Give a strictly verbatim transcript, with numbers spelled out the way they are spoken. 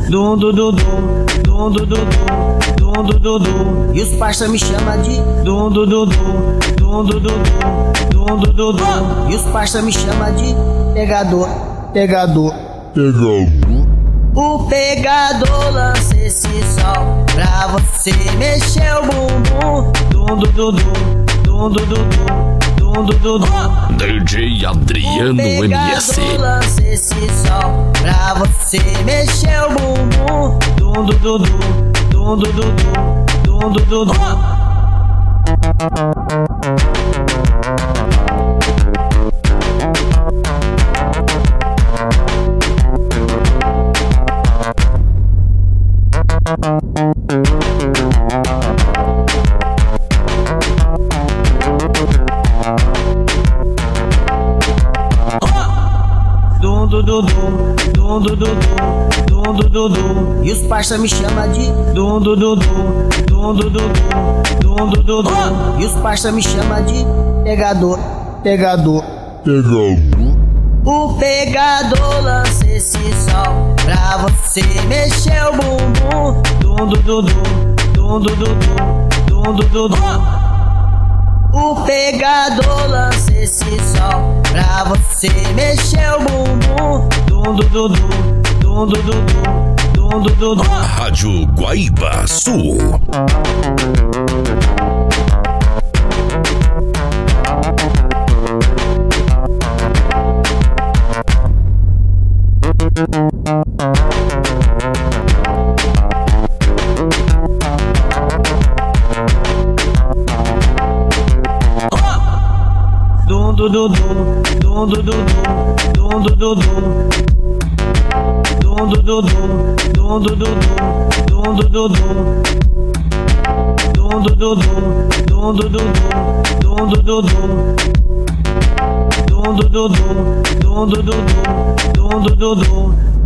dum dum dum dum dum dum dum dum dum dum. E os parça me chama de dum dum dum dum dum dum dum dum dum dum. E os parça me chama de pegador, pegador, pegador. O pegador lança esse sol pra você mexer o bumbum. Dum dum dum dum dum dum dum dum dum. D J Adriano M S. O pegador lança esse sol pra você mexer o bumbum. Dum dum dum dum dum dum dum dum dum. Dum dum dum dum dum dum dum dum dum dum. E os parça me chama de dum dum dum dum dum dum dum dum dum dum. E os parça me chama de pegador, pegador, pegador. O pegador lança esse sol pra você mexer o bumbum. Dum dum dum dum dum dum dum dum dum. O pegador lança esse sol pra você mexer o bumbum. Dum dum dum dum dum dum dum dum. Rádio Guaíba Sul. Dum dum dum dum dum dum dum dum dum dum. Dum dum dum dum dum dum dum dum dum dum. Dum dum dum dum dum dum dum dum dum dum. Dum dum dum dum dum dum dum dum dum dum dum.